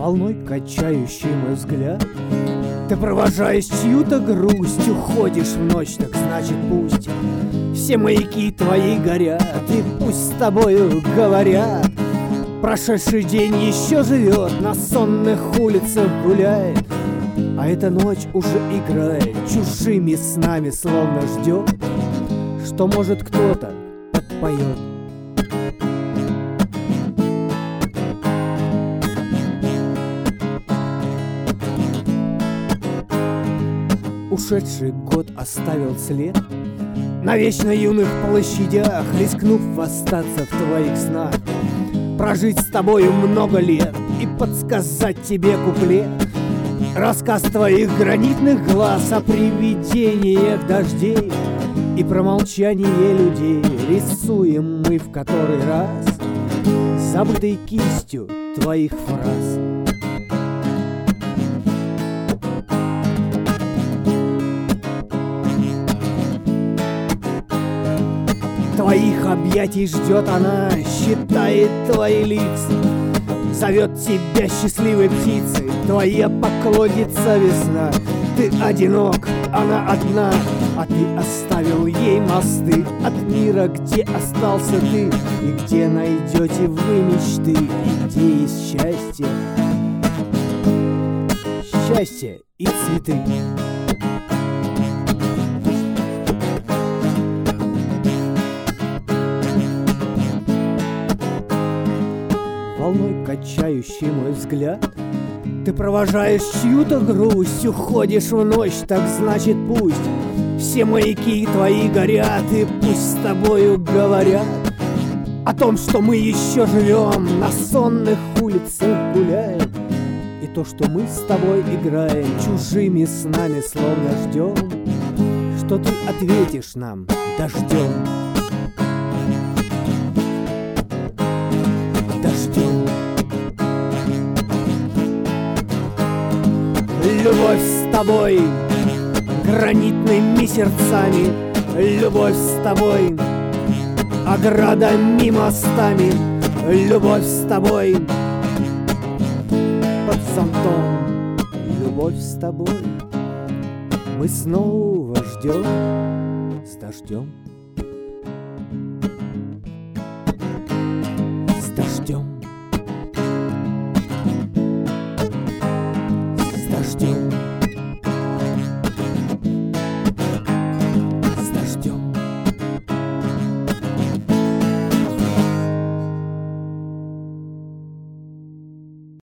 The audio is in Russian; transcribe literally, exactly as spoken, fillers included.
волной качающий мой взгляд. Ты провожаешь чью-то грусть, уходишь в ночь, так значит пусть все маяки твои горят, и пусть с тобою говорят. Прошедший день еще живет, на сонных улицах гуляет, а эта ночь уже играет, чужими снами словно ждет, что, может, кто-то подпоет. Ушедший год оставил след на вечно юных площадях, рискнув остаться в твоих снах, прожить с тобою много лет и подсказать тебе куплет. Рассказ твоих гранитных глаз о привидениях дождей и про молчание людей рисуем мы в который раз забытой кистью твоих фраз. Твоих объятий ждет она, считает твои лица, зовет тебя счастливой птицей, твоя поклонница весна. Ты одинок, она одна, а ты оставил ей мосты от мира, где остался ты, и где найдете вы мечты, и где есть счастье, счастье и цветы. Волной качающий мой взгляд, ты провожаешь чью-то грусть, уходишь в ночь, так значит пусть все маяки твои горят, и пусть с тобою говорят о том, что мы еще живем, на сонных улицах гуляем, и то, что мы с тобой играем, чужими снами словно ждем, что ты ответишь нам дождем. Любовь с тобой гранитными сердцами, любовь с тобой оградами, мостами, любовь с тобой под зонтом, любовь с тобой мы снова ждем с дождем.